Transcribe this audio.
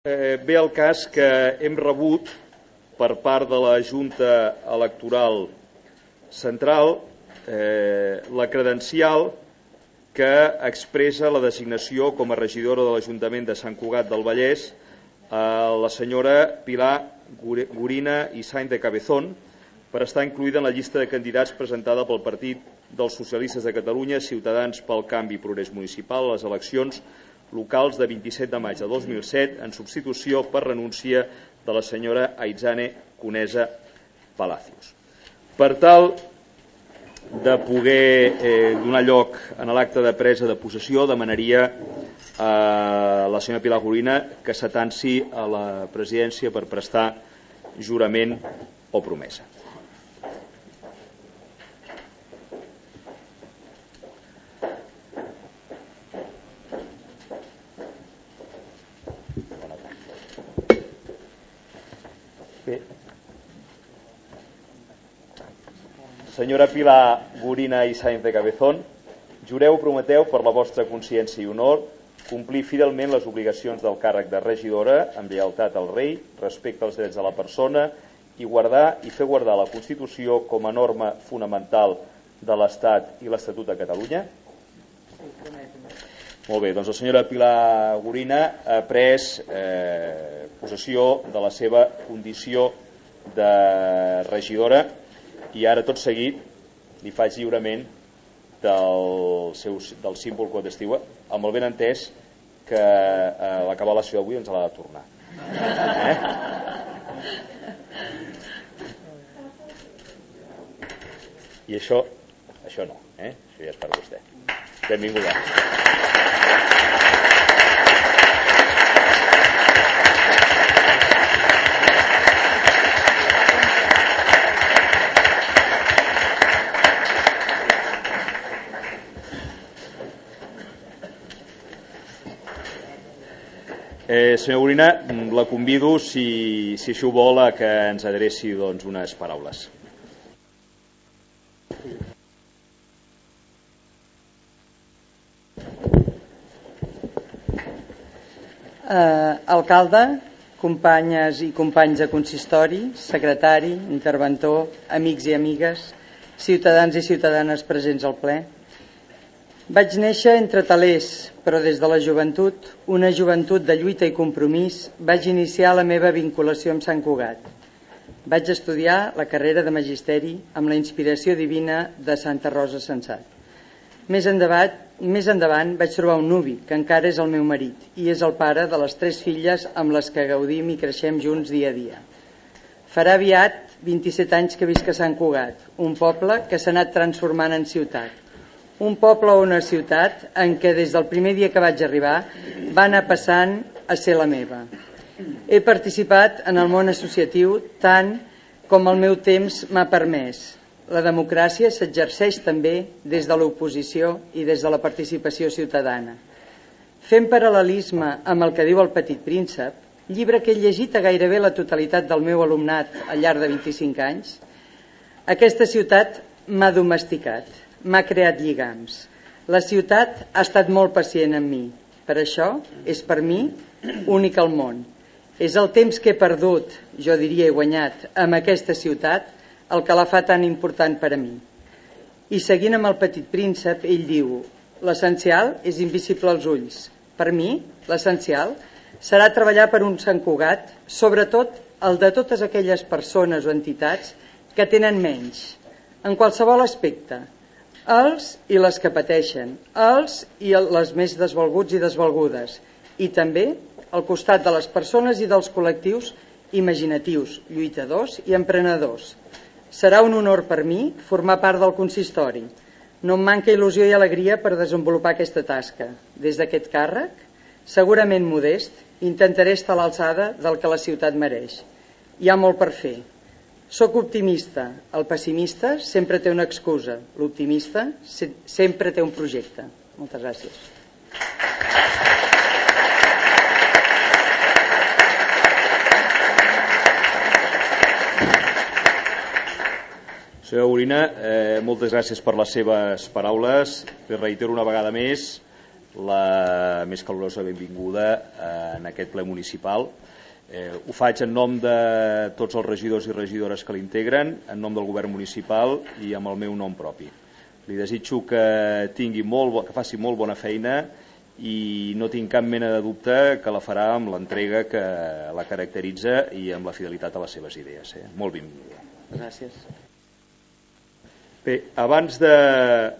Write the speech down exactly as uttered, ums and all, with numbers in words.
Eh, ve el cas que hem rebut per part de la Junta Electoral Central eh, la credencial que expressa la designació com a regidora de l'Ajuntament de Sant Cugat del Vallès a la senyora Pilar Gorina i Sainz de Cabezón per estar incluïda en la llista de candidats presentada pel Partit dels Socialistes de Catalunya, Ciutadans pel Canvi i Progrés Municipal a les eleccions locals de vint-i-set de maig de dos mil set en substitució per renúncia de la senyora Aitzane Conesa Palacios. Per tal de poder eh, donar lloc en l'acte de presa de possessió, demanaria a la senyora Pilar Gorina que s'atansi a la presidència per prestar jurament o promesa. Senyora Pilar Gorina i Sainz de Cabezón, jureu o prometeu per la vostra consciència i honor complir fidelment les obligacions del càrrec de regidora amb lleialtat al rei, respecte als drets de la persona i guardar i fer guardar la Constitució com a norma fonamental de l'Estat i l'Estatut de Catalunya? Molt bé, doncs la senyora Pilar Gorina ha pres eh, possessió de la seva condició de regidora i ara tot seguit li faig lliurament del, seu, del símbol clandestí, amb el ben entès que a l'acabar la sessió d'avui ens l'ha de tornar. Eh? I això, això no, eh? Això ja és per vostè. Benvinguda. Eh, senyora Gorina, la convido, si, si això ho vol, a que ens adreci doncs, unes paraules. Eh, alcalde, companyes i companys de consistori, secretari, interventor, amics i amigues, ciutadans i ciutadanes presents al ple. Vaig néixer entre telers, però des de la joventut, una joventut de lluita i compromís, vaig iniciar la meva vinculació amb Sant Cugat. Vaig estudiar la carrera de magisteri amb la inspiració divina de Santa Rosa Sensat. Més endavant, més endavant vaig trobar un nuvi, que encara és el meu marit, i és el pare de les tres filles amb les que gaudim i creixem junts dia a dia. Farà aviat vint-i-set anys que visc a Sant Cugat, un poble que s'ha anat transformant en ciutat. Un poble o una ciutat en què des del primer dia que vaig arribar va anar passant a ser la meva. He participat en el món associatiu tant com el meu temps m'ha permès. La democràcia s'exerceix també des de l'oposició i des de la participació ciutadana. Fent paral·lelisme amb el que diu El Petit Príncep, llibre que he llegit a gairebé la totalitat del meu alumnat al llarg de vint-i-cinc anys, aquesta ciutat m'ha domesticat. M'ha creat lligams. La ciutat ha estat molt pacient amb mi. Per això és per mi únic al món. És el temps que he perdut, jo diria he guanyat, amb aquesta ciutat el que la fa tan important per a mi. I seguint amb El Petit Príncep, ell diu: l'essencial és invisible als ulls. Per mi, l'essencial serà treballar per un Sant Cugat, sobretot el de totes aquelles persones o entitats que tenen menys, en qualsevol aspecte, els i les que pateixen, els i les més desvalguts i desvalgudes, i també al costat de les persones i dels col·lectius imaginatius, lluitadors i emprenedors. Serà un honor per mi formar part del consistori. No em manca il·lusió i alegria per desenvolupar aquesta tasca. Des d'aquest càrrec, segurament modest, intentaré estar a l'alçada del que la ciutat mereix. Hi ha molt per fer. Soc optimista. El pessimista sempre té una excusa. L'optimista sempre té un projecte. Moltes gràcies. Senyora Gorina, eh, moltes gràcies per les seves paraules. Li reitero una vegada més la més calorosa benvinguda en aquest ple municipal. Eh, ho faig en nom de tots els regidors i regidores que l'integren, en nom del govern municipal i amb el meu nom propi. Li desitjo que tingui molt, que faci molt bona feina i no tinc cap mena de dubte que la farà amb l'entrega que la caracteritza i amb la fidelitat a les seves idees. Eh? Molt benvinguda. Gràcies. Bé, abans de,